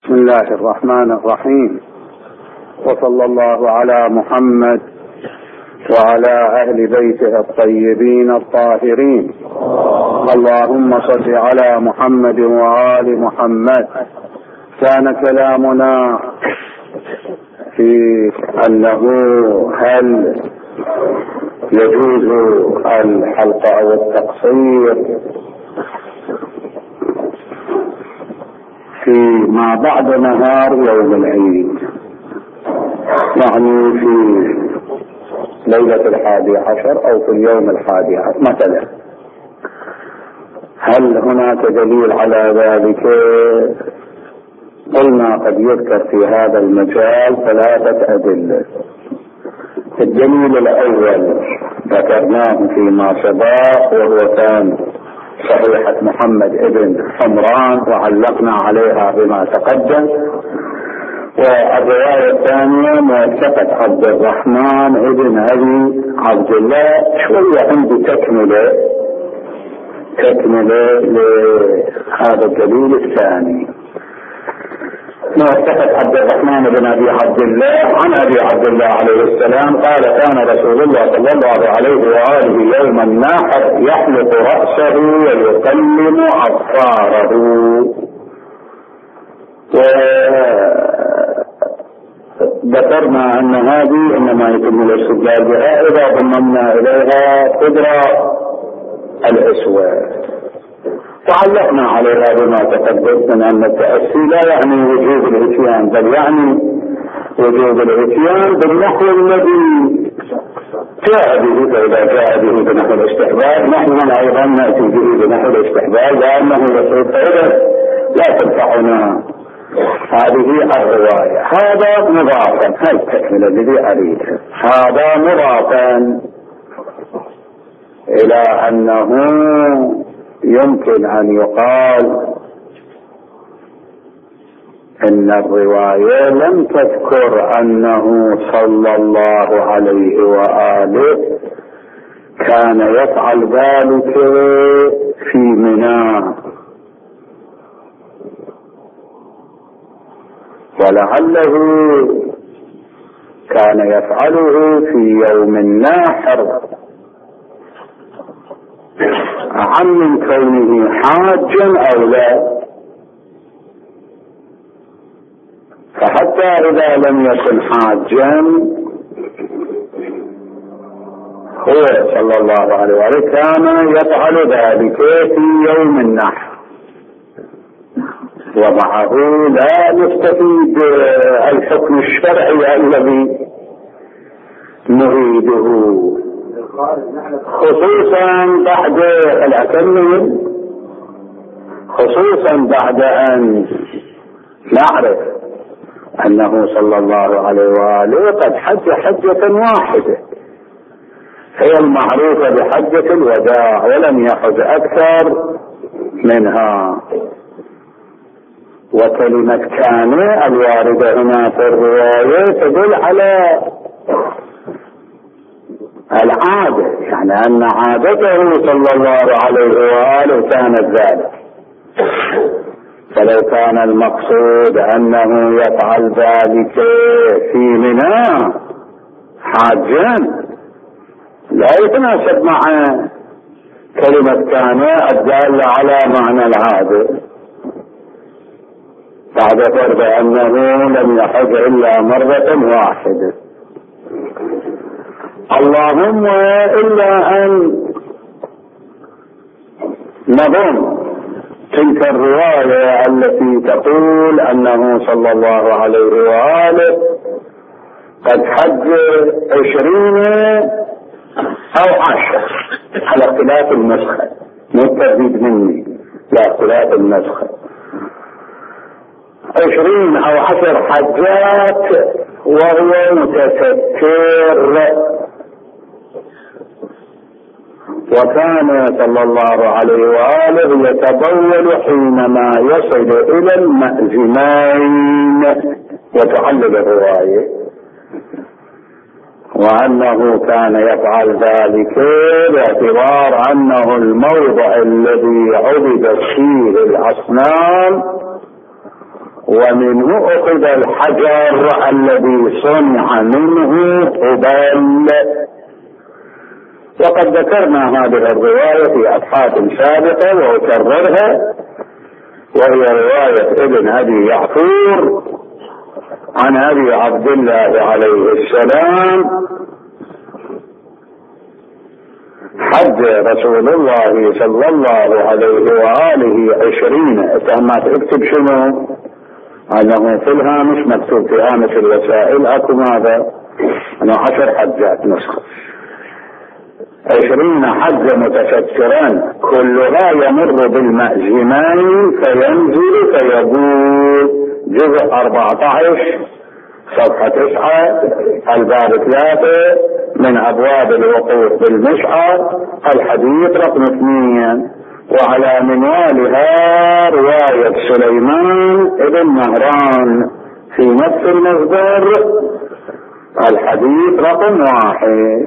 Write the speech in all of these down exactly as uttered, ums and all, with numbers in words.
بسم الله الرحمن الرحيم، وصلى الله على محمد وعلى أهل بيته الطيبين الطاهرين. اللهم صل على محمد وآل محمد. كان كلامنا في أنه هل يجوز الحلق أو التقصير في ما بعد نهار يوم العيد، يعني في ليلة الحادي عشر أو في اليوم الحادي عشر مثلا. هل هناك دليل على ذلك؟ قلنا قد يذكر في هذا المجال ثلاثة أدلة. الدليل الأول ذكرناه فيما سبق، وهو كان صحيحة محمد ابن حمران وعلقنا عليها بما تقدم. والرواية الثانية موثقة عبد الرحمن ابن أبي عبد الله، شوية عندي تكملة تكملة لهذا الدليل الثاني. موثقة عبد الرحمن بن أبي عبد الله عن أبي عبد الله عليه السلام قال: كان رسول الله صلى الله عليه وآله يوم النحر يحلق رأسه ويقلم أظفاره. وذكرنا أن هذه إنما يتم الاستدلال بها إذا ضممنا إليها قدرة الأسود، وعلقنا عليها بما تقدم من أن التأسي لا يعني وجوب الاتيان، بل يعني وجوب الاتيان بالنحو الذي جاء به. فإذا جاء به بنحو الاستحباب نحن أيضا نأتي به بنحو الاستحباب، لأنه يصير فإذا لا تنفعنا هذه الرواية. هذا مضافا، هل التكملة الذي أريدها، هذا مضافا إلى أنه يمكن أن يقال إن الرواية لم تذكر أنه صلى الله عليه وآله كان يفعل ذلك في منى، ولعله كان يفعله في يوم النحر عن من كونه حاجا أو لا. فحتى إذا لم يكن حاجا هو صلى الله عليه وسلم كان يفعل ذلك في يوم النحر، ومعه لا نستفيد الحكم الشرعي الذي نريده، خصوصا بعد الأكمل خصوصا بعد أن نعرف أنه صلى الله عليه وآله قد حج حجة واحدة هي المعروفة بحجة الوداع، ولم يحج أكثر منها. وكلمة كان الواردة هنا في الرواية تدل على العادة، يعني أن عادته صلى الله عليه وآله كانت ذلك. فلو كان المقصود أنه يفعل ذلك في منى حاجا لا يتناسب مع كلمة كان الدالة على معنى العادة، بعد فرض أنه لم يحج إلا مرة واحدة. اللهم إلا أن نظن تلك الرواية التي تقول أنه صلى الله عليه وآله قد حج عشرين أو عشر على اختلاف النسخة، مو الترديد مني، لا اختلاف النسخة، عشرين أو عشر حجات وهو متستر. وكان صلى الله عليه وآله يتبول حينما يصل إلى المأزمين، وتعلق الرواية، وأنه كان يفعل ذلك باعتبار أنه الموضع الذي عبدت فيه الأصنام ومنه أخذ الحجر الذي صنع منه قبل. وقد ذكرنا هذه الرواية في أبحاث سابقة وأكررها، وهي رواية ابن أبي يعفور عن أبي عبد الله عليه السلام: حج رسول الله صلى الله عليه وآله عشرين تهمات. اكتب شنو؟ أنه في الهامش مكتوب في هامش الوسائل أكو ماذا؟ أنه عشر حجات نسخة، عشرين حج متفكرا كلها يمر بالمأزمين فينزل فيقول. جزء أربعة عشر صفحة تسعة الباب ثلاثة من أبواب الوقوف بالمشعر، الحديث رقم اثنين. وعلى منوالها رواية سليمان ابن مهران في نفس المصدر، الحديث رقم واحد.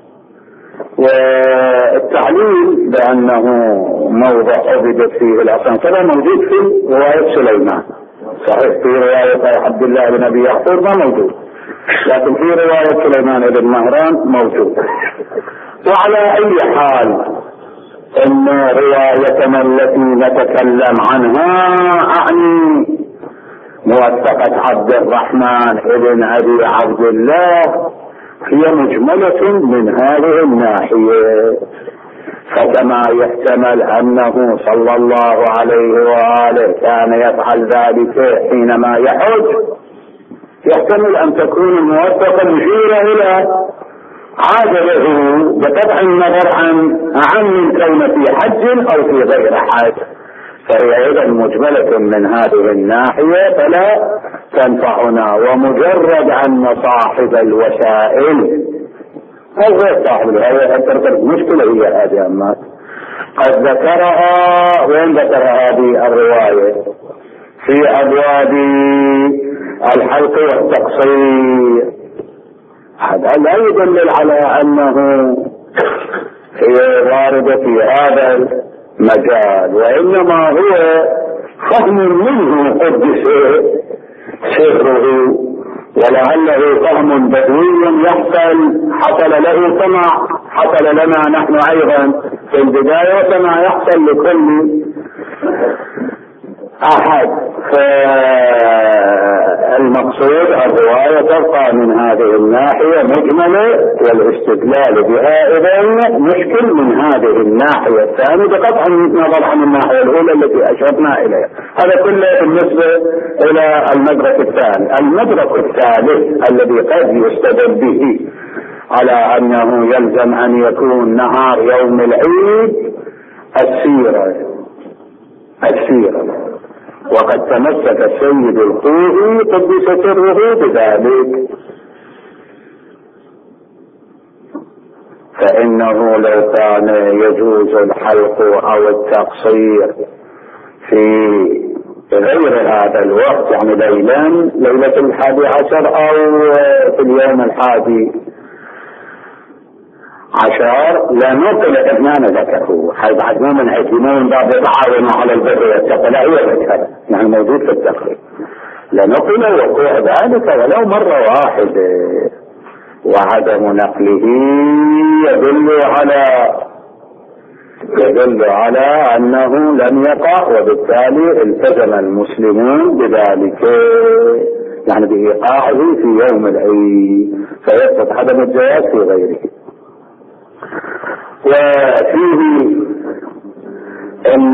والتعليل بأنه موضع عبدت فيه الأصنام كذا موجود في رواية سليمان، صحيح. في رواية عبد الله بن أبي يعفور ما موجود، لكن في رواية سليمان بن مهران موجود. وعلى أي حال إن روايتنا التي نتكلم عنها أعني موثقة عبد الرحمن بن أبي عبد الله هي مجملة من هذه الناحية. فكما يحتمل أنه صلى الله عليه وآله كان يفعل ذلك حينما يحج، يحتمل أن تكون الموثقة مشيرة إلى عادته بقطع النظر عن عن الكون في حج أو في غير حج، فهي أيضا مجملة من هذه الناحية فلا تنفعنا. ومجرد أن صاحب الوسائل أو غير صاحب الوسائل مشكلة هي هذه أما قد ذكرها. وين ذكر هذه الرواية؟ في أبواب الحلق والتقصير. هذا لا يدل على أنه هي واردة في هذا المجال، وإنما هو فهم منه قدس سره، ولعله فهم بدوي يحصل حصل له كما حصل لنا نحن أيضا في البداية كما يحصل لكل أحد. فالمقصود الرواية تبقى من هذه الناحية مجملة، والاستدلال بها إذن مشكل من هذه الناحية الثانية بقطع النظر عن الناحية الأولى التي أشرنا إليها. هذا كله بالنسبة إلى المدرك الثاني. المدرك الثالث الذي قد يستدل به على أنه يلزم أن يكون نهار يوم العيد السيرة السيرة وقد تمسك السيد الخوئي قدس سره بذلك، فإنه لو كان يجوز الحلق أو التقصير في غير هذا الوقت، يعني ليلا ليلة الحادي عشر أو في اليوم الحادي عشر، لا نقل إثنان ذكره حيث بعد مو من حيث مو من باب يتعاونوا على البر والتقوى، لا هي ذكر يعني موجود في التقرير. لا نقل وقوع ذلك ولو مرة واحدة، وعدم نقله يدل على يدل على أنه لم يقع، وبالتالي التزم المسلمون بذلك يعني بإيقاعه في يوم العيد، فيثبت عدم الجواز في غيره. وفيه ان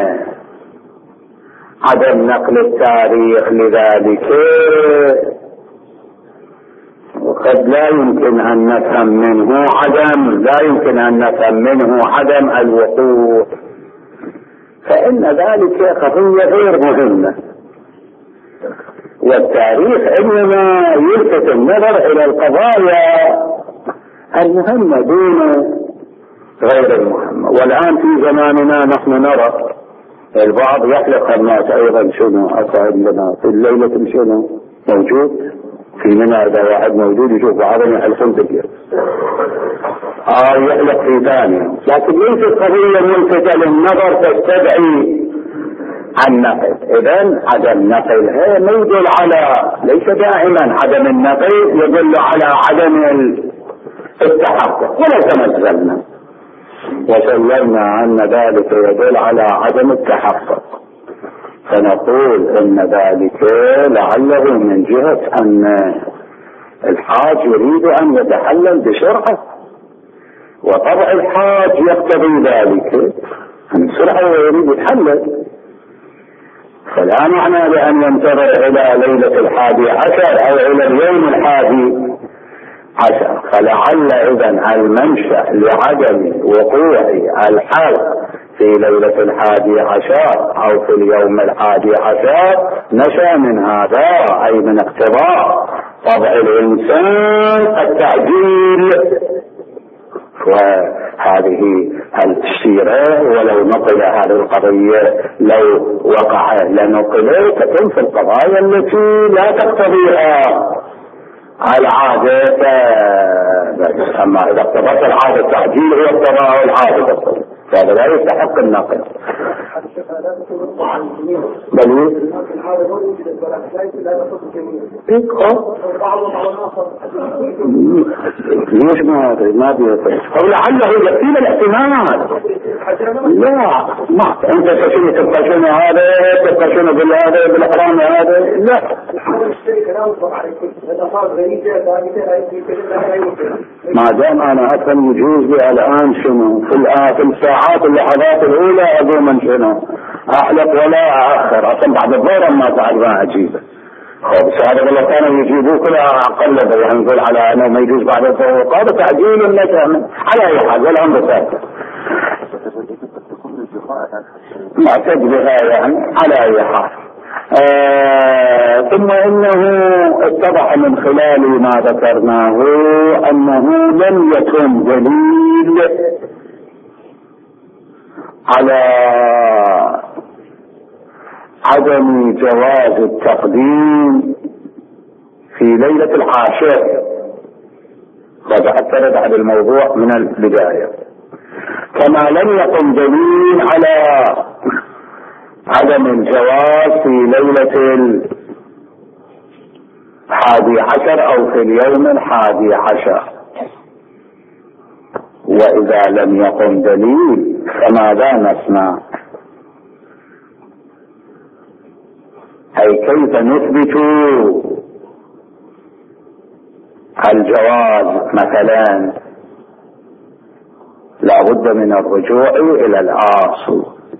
عدم نقل التاريخ لذلك وقد لا يمكن ان نفهم منه عدم لا يمكن ان نفهم منه عدم الوقوع، فان ذلك قضية غير مهمة، والتاريخ انما يلفت النظر الى القضايا المهمة دون غير المهمة. والآن في زماننا نحن نرى البعض يحلق الناس أيضا شنو أصعد لنا في الليلة شنو موجود في منى، إذا واحد موجود يشوف بعضهم يحلقون ذكر آه يحلق في ثانية، لكن ليست قضية ملفتة للنظر تستدعي عن نقل. إذن عدم نقلها ما يدل على، ليس دائما عدم النقل يدل على عدم التحقق، ولا تمثلنا وسلمنا أن ذلك يدل على عدم التحقق، فنقول إن ذلك لعله من جهة أن الحاج يريد أن يتحلل بسرعة، وطبع الحاج يقتضي ذلك أن بسرعة ويريد يتحلل، فلا معنى بأن ينتظر إلى ليلة الحادي عشر أو إلى اليوم الحادي عشر. فلعل إذن المنشأ لعدم وقوع الحلق في ليلة الحادي عشر أو في اليوم الحادي عشر نشأ من هذا، أي من اقتضاء طبع الإنسان التعجيل. وهذه السيرة ولو نقل هذه القضية لو وقع لنقل تكون في القضايا التي لا تقتضيها العادة، أما إذا اقتضت العادة التعجيل هو اقتضاء العادة، فهذا لا يستحق النقل. بل ليش ما هذا ما بيفرق أو لعله يكفينا الاحتمال. لا ما أنت تشوف تبقى شنو هذا تبقى شنو بالهذا بالحرام هذا، لا ما دام أنا أفهم يجوز لي الآن شنو في الساعات اللحظات الأولى أقول من شنو أحلق ولا أأخر أصلا بعد الظهر ما بعد ما أجيبه. خب هذا والله كانوا يجيبوه كله أقل يعني نقول على أنه ما يجوز بعد الظهر، هذا تعجيل النجم على أي حال والأمر ثابت معتد بها يعني على أي حال. آه ثم إنه اتضح من خلال ما ذكرناه أنه لم يكن دليل على عدم جواز التقديم في ليلة العاشر، هذا حتى نبعد الموضوع من البداية، كما لم يكن دليل على عدم الجواز في ليلة الحادي عشر أو في اليوم الحادي عشر. وإذا لم يكن دليل فماذا نصنع؟ أي كيف نثبت الجواز؟ مثلا لا بد من الرجوع إلى الأصل،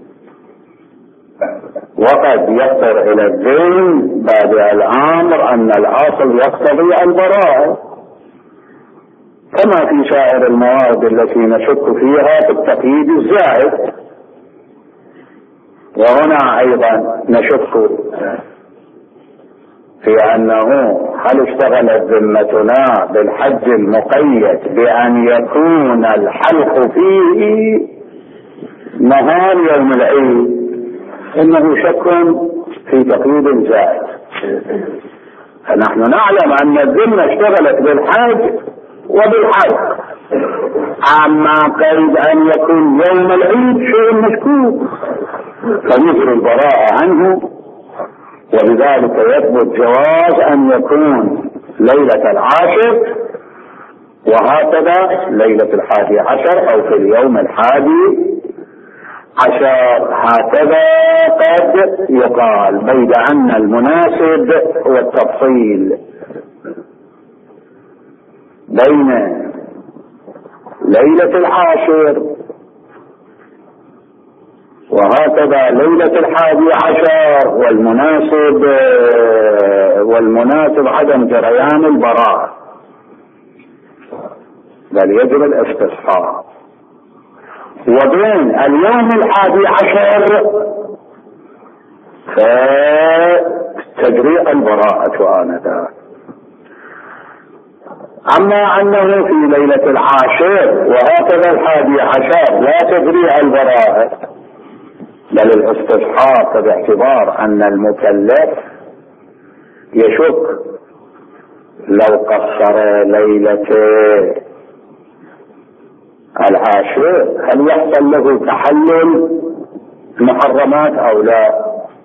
وقد يخطر إلى الذهن بعد الأمر أن الأصل يقتضي البراءة، كما في سائر المواد التي نشك فيها بالتقييد الزائد. وهنا أيضا نشك في أنه هل اشتغلت ذمتنا بالحج المقيد بأن يكون الحلق فيه نهار يوم العيد، إنه شك في تقييد زائد. فنحن نعلم أن الذمة اشتغلت بالحج وبالحلق، أما قيد أن يكون يوم العيد شيء مشكوك فنثبت البراءة عنه، ولذلك يثبت جواز أن يكون ليلة العاشر وهكذا ليلة الحادي عشر أو في اليوم الحادي عشر. هكذا قد يقال، بيد أن المناسب هو التفصيل بين ليلة العاشر وهكذا ليلة الحادي عشر، والمناسب والمناسب عدم جريان البراءة، بل يجب الاستصحاب. وبين اليوم الحادي عشر فتجري البراءة آنذاك. أما أنه في ليلة العاشر وهكذا الحادي عشر لا تجري البراءة، بل الاستصحاب باعتبار أن المكلف يشك لو قصر ليلة العاشر هل يحصل له تحلل محرمات أو لا،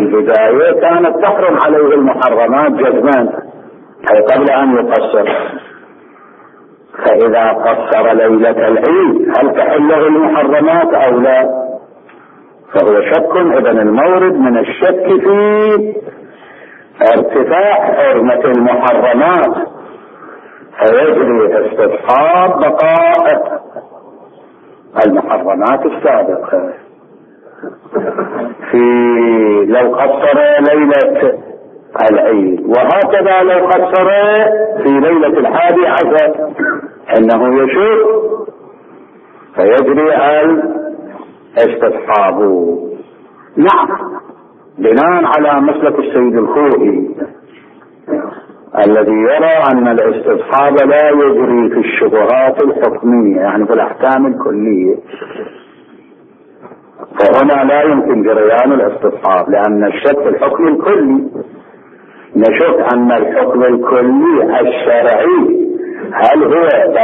البداية كانت تحرم عليه المحرمات جزما أي قبل أن يقصر. فإذا قصر ليلة العيد هل تحله المحرمات أو لا؟ فهو شك. إذن المورد من الشك في ارتفاع حرمة المحرمات، فيجري استصحاب بقاء المحرمات السابقة. في لو قصر ليلة العيد، وهكذا لو قصر في ليلة الحادي عشر انه يشوف فيجري الاستصحاب. نعم، بناء على مسلك السيد الخوئي الذي يرى ان الاستصحاب لا يجري في الشبهات الحكمية يعني في الاحكام الكلية، فهنا لا يمكن جريان الاستصحاب لان الشك في الحكم الكلي. نشوف ان الحكم الكلي الشرعي هل هو